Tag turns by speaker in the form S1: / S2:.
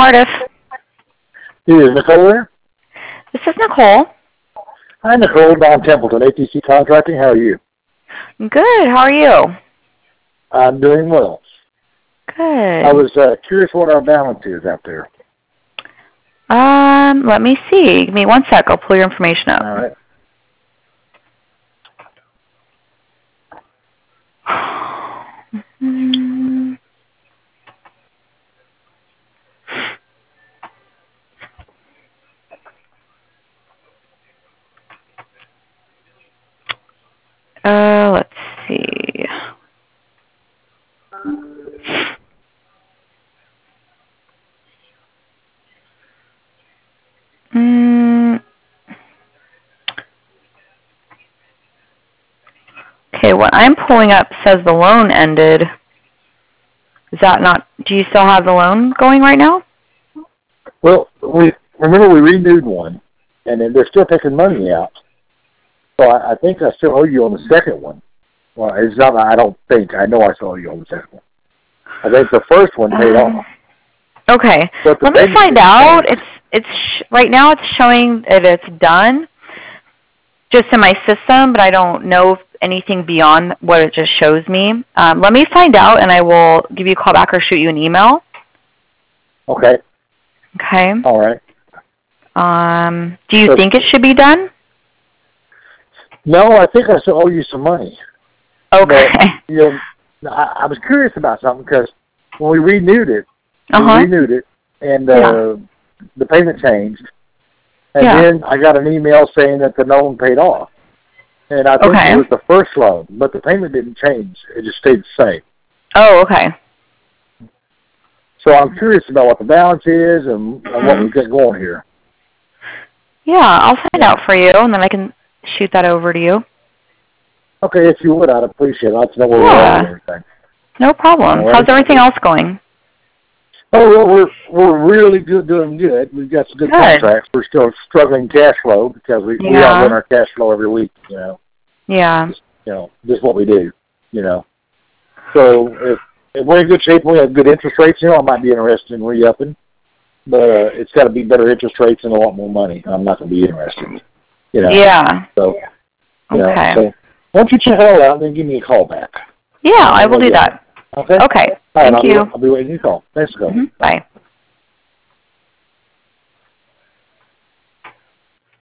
S1: Cardiff.
S2: Is Nicole there?
S1: This is Nicole.
S2: Hi, Nicole. Don Templeton, ATC Contracting. How are you?
S1: Good. How are you?
S2: I'm doing well.
S1: Good.
S2: I was curious what our balance is out there.
S1: Let me see. Give me 1 sec. I'll pull your information up.
S2: All right.
S1: Let's see. Okay, what I'm pulling up says the loan ended. Is that not, do you still have the loan going right now?
S2: Well, we renewed one, and then they're still taking money out. So I think I still owe you on the second one. Well, it's not. I don't think. I know I still owe you on the second one. I think the first one paid off.
S1: Okay. Let me find out. Right now it's showing that it's done just in my system, but I don't know anything beyond what it just shows me. Let me find out, and I will give you a call back or shoot you an email.
S2: Okay.
S1: Okay.
S2: All right.
S1: Do you think it should be done?
S2: No, I think I still owe you some money.
S1: Okay.
S2: But, I was curious about something because when we renewed it, and the payment changed, and then I got an email saying that the loan paid off, and I think it was the first loan, but the payment didn't change; it just stayed the same.
S1: Oh, okay.
S2: So I'm curious about what the balance is and what we get going here.
S1: Yeah, I'll find out for you, and then I can shoot that over to you.
S2: Okay, if you would, I'd appreciate it. I'd like to know where we're at and everything.
S1: No problem. How's everything else going?
S2: Oh, well, we're really doing good. We've got some good contracts. We're still struggling cash flow because we outrun our cash flow every week,
S1: Yeah.
S2: Just what we do, So if we're in good shape and we have good interest rates, I might be interested in re-upping. But it's got to be better interest rates and a lot more money. I'm not going to be interested,
S1: Yeah.
S2: So,
S1: okay.
S2: So why don't you check it all out and then give me a call back?
S1: Yeah, I will do that.
S2: Okay?
S1: Okay.
S2: All right,
S1: Thank you.
S2: I'll be waiting for your call. Thanks, Nicole.
S1: Bye.